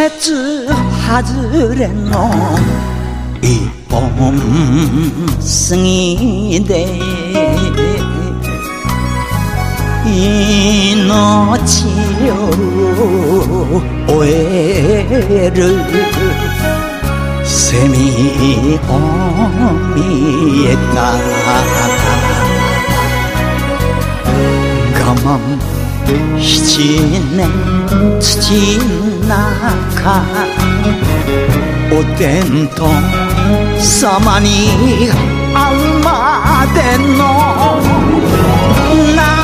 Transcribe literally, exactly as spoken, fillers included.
つ外れの一本杉で命を終える蝉を見えた我慢七年土中お天道様に会うまでの